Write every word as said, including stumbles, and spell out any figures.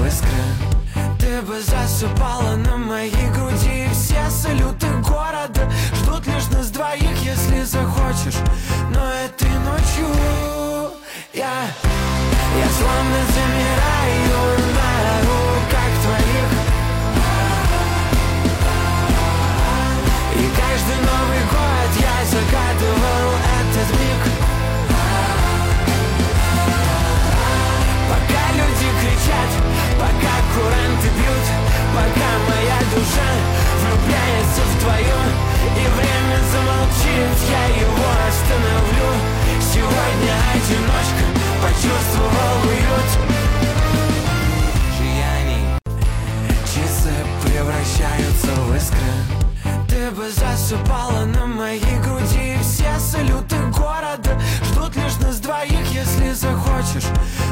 в искры. Ты бы засыпала на моей груди. Все салюты города ждут лишь нас двоих, если захочешь. Но этой ночью я, я словно замираю на руках твоих. И каждый Новый год я загадывал этот миг. Пока люди кричат, пока куранты бьют, пока моя душа влюбляется в твою, и время замолчит, я его остановлю. Сегодня одиночка почувствовал уют. Сияний. Часы превращаются в искры. Ты бы засыпала на моей груди. Все салюты города ждут лишь нас двоих, если захочешь.